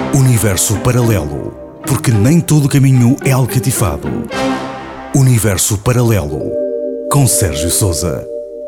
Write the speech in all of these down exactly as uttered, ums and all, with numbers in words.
Universo Paralelo, porque nem todo caminho é alcatifado. Universo Paralelo, com Sérgio Sousa.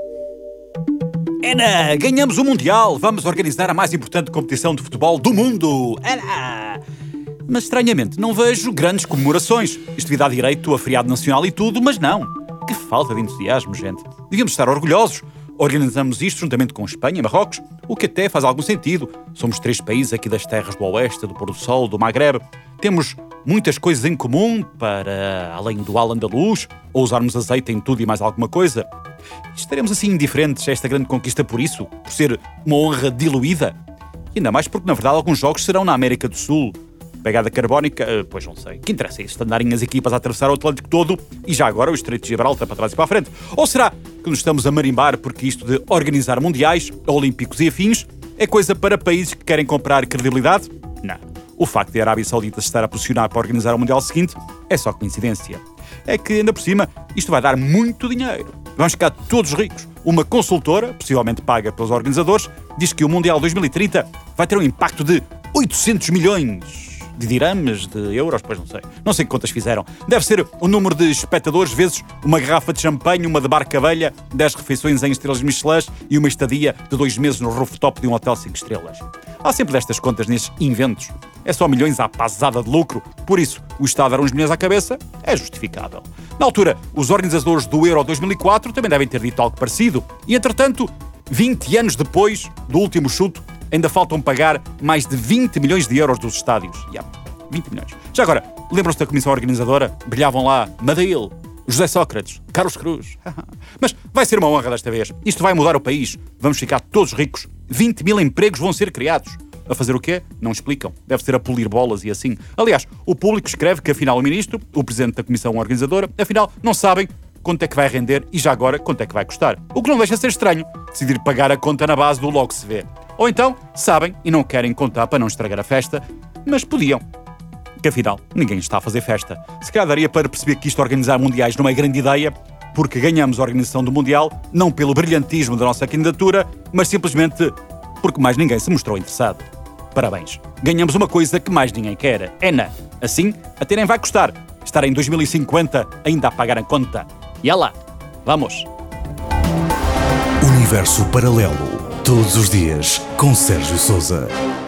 Ana, ganhamos o Mundial! Vamos organizar a mais importante competição de futebol do mundo! Ana! Mas estranhamente não vejo grandes comemorações. Isto devia dar direito a feriado nacional e tudo, mas não. Que falta de entusiasmo, gente. Devíamos estar orgulhosos. Organizamos isto juntamente com Espanha e Marrocos, o que até faz algum sentido. Somos três países aqui das terras do Oeste, do Pôr do Sol, do Magreb. Temos muitas coisas em comum, para além do al-andalus, ou usarmos azeite em tudo e mais alguma coisa. Estaremos assim indiferentes a esta grande conquista por isso? Por ser uma honra diluída? E ainda mais porque, na verdade, alguns jogos serão na América do Sul. Pegada carbónica, pois não sei. Que interessa isso, andarem as equipas a atravessar o Atlântico todo e já agora o Estreito de Gibraltar para trás e para a frente? Ou será que nos estamos a marimbar porque isto de organizar mundiais, olímpicos e afins é coisa para países que querem comprar credibilidade? Não. O facto de a Arábia Saudita se estar a posicionar para organizar o Mundial seguinte é só coincidência. É que, ainda por cima, isto vai dar muito dinheiro. Vamos ficar todos ricos. Uma consultora, possivelmente paga pelos organizadores, diz que o Mundial dois mil e trinta vai ter um impacto de oitocentos milhões. De dirhams, de euros, pois não sei. Não sei que contas fizeram. Deve ser o número de espectadores vezes uma garrafa de champanhe, uma de barca-velha, dez refeições em estrelas Michelin e uma estadia de dois meses no rooftop de um hotel cinco estrelas. Há sempre destas contas nestes inventos. É só milhões à pasada de lucro. Por isso, o Estado dar uns milhões à cabeça é justificável. Na altura, os organizadores do Euro dois mil e quatro também devem ter dito algo parecido. E, entretanto, vinte anos depois do último chuto, ainda faltam pagar mais de vinte milhões de euros dos estádios. Yeah, vinte milhões. Já agora, lembram-se da comissão organizadora? Brilhavam lá Madail, José Sócrates, Carlos Cruz. Mas vai ser uma honra desta vez. Isto vai mudar o país. Vamos ficar todos ricos. vinte mil empregos vão ser criados. A fazer o quê? Não explicam. Deve ser a polir bolas e assim. Aliás, o público escreve que afinal o ministro, o presidente da comissão organizadora, afinal não sabem quanto é que vai render e já agora quanto é que vai custar. O que não deixa de ser estranho. Decidir pagar a conta na base do logo se vê. Ou então, sabem e não querem contar para não estragar a festa, mas podiam. Que afinal, ninguém está a fazer festa. Se calhar daria para perceber que isto de organizar mundiais não é grande ideia, porque ganhamos a organização do Mundial, não pelo brilhantismo da nossa candidatura, mas simplesmente porque mais ninguém se mostrou interessado. Parabéns. Ganhamos uma coisa que mais ninguém quer. É na. Assim, até nem vai custar estar em dois mil e cinquenta ainda a pagar a conta. E é lá. Vamos. Universo Paralelo. Todos os dias, com Sérgio Sousa.